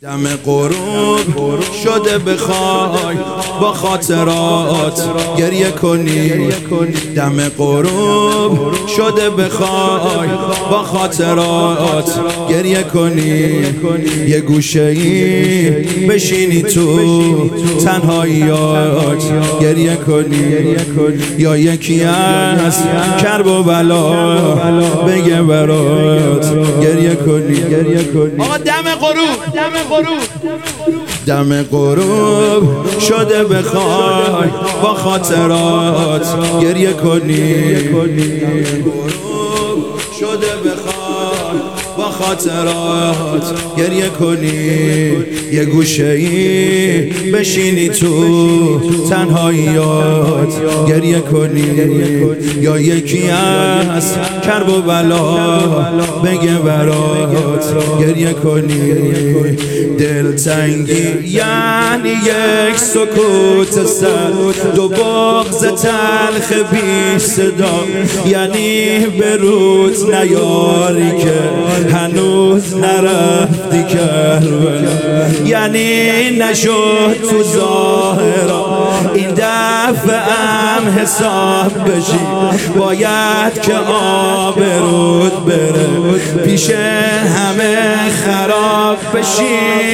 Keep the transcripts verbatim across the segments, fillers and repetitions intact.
دم غروب شده بخوای با خاطرات گریه کنی. دم غروب شده بخوای با خاطرات گریه کنی. یه گوشه ای بشینی تو تنهاییات گریه کنی، یا یکی از کرب و بلا بگه برات گریه کنی. آقا دم غروب دم غروب دم غروب شده بخوای با خاطرات گریه کنی. شده بخوای با خاطرات گریه کنی. یه گوشه ای بشینی تو تنهاییات گریه کنی، یا یکی از کرب و بلا بگه برات گریه کنی. دلتنگی یعنی یک سکوت سر، دو بغض تلخ بی صدا، یعنی به روز نیاری که هنوز نرفتی کربلا، یعنی نشد تو ظاهرا این دفعه هم حساب بشی. باید که آبرود بره پیش همه خراب بشی.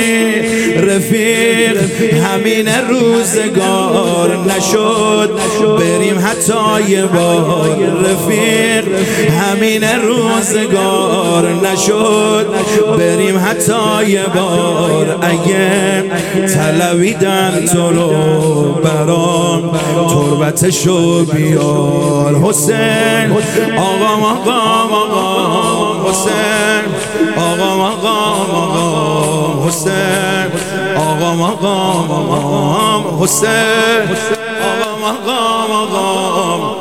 رفیق همین روزگار نشد بریم حتی یه بار. رفیق همین روزگار نشد بریم حتی یه بار. اگه طلبیدن تو رو برام تربتشو بیار. حسین آقام آقام آقام حسین آقام آقام آقام حسین آقام آقام آقام حسین آقام آقام آقام.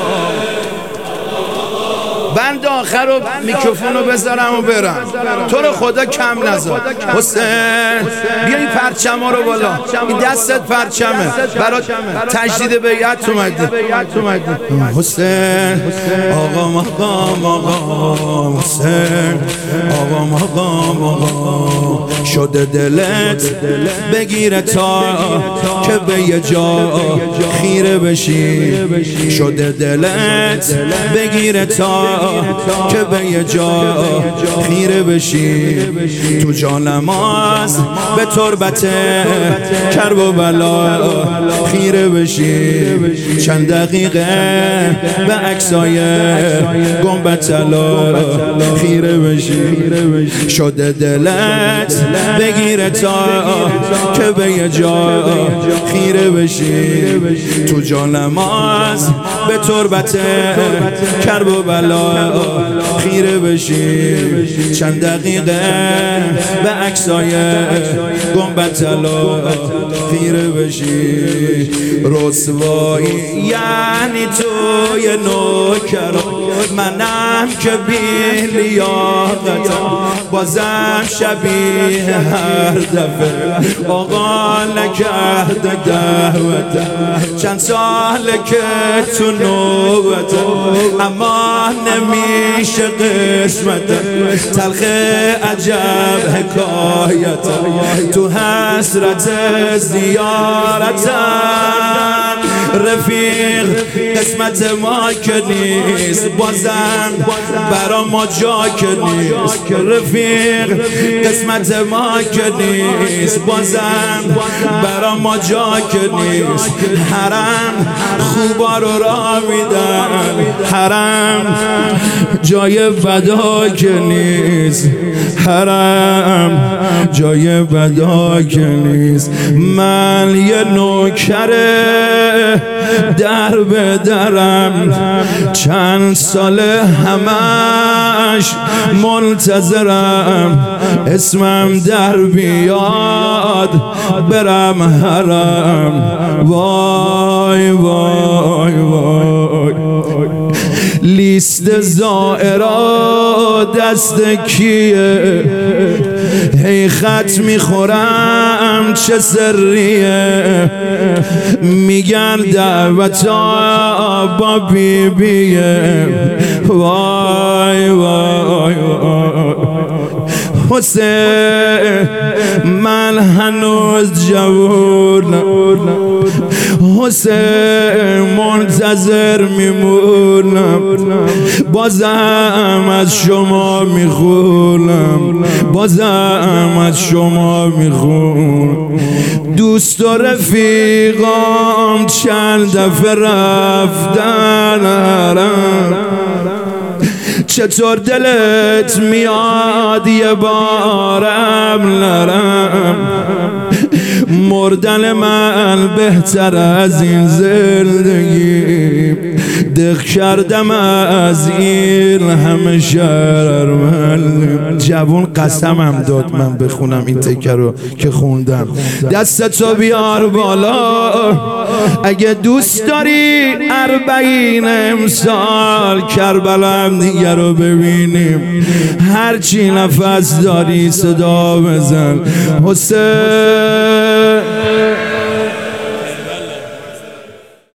بند آخر رو میکروفون رو بذارم و برم. تو رو خدا کم نذار حسین. بیا این پرچم ها رو بالا، این دستت پرچمه برات تجدید بیعت اومدی. حسین آقام آقام آقام حسین آقام آقام آقام. شده دلت بگیره تا که به یه جا خیره بشی. شده دلت بگیره تا که به یه جا خیره بشی. تو جان نماز به تربت کرب و بلا خیره بشی. چند دقیقه به عکسای گنبد طلا خیره بشی. شده دلت بگیره تا که به یه جا خیره بشی. تو جان نماز به تربت کرب و بلا خیره بشی. چند دقیقه به عکسای گنبد طلا خیره بشی. رسوایی یعنی توی نوکران، منم که بی لیاقتم، بازم شبیه هر دفعه آقا نکرده دعوتم. چند ساله که تو نوبتم اما نمیشه قسمتم. تلخ عجب حکایتم تو حسرت زیارتم. رفیق قسمت ما که نیست بازم برا ما جا که نیست. رفیق قسمت ما که نیست بازم برا ما جا که نیست. حرم خوبا رو را میدن، حرم جای بدا که نیست. حرم جای بدا که نیست. من یه نوکره در به درم، چند سال همش منتظرم اسمم در بیاد برم حرم. وای وای وای لیست زائرا دست کیه؟ هی خط میخورم چه سریه؟ میگن دعوتا با بی بیه. وای وای وای حسین من هنوز جوونم حسین منتظر میمونم بازم از شما میخونم بازم از شما میخونم دوست و رفیقام چند دفعه رفتن چطور دلت میاد یه بارم نرم مردن من بهتر از این زندگی دق کردم از این همه شرمند جوون قسمم داد من بخونم این تکه رو که خوندم دستتو بیار بالا اگه دوست داری اربعین امسال کربلا دیگه رو ببینیم هرچی نفس داری صدا بزن حسین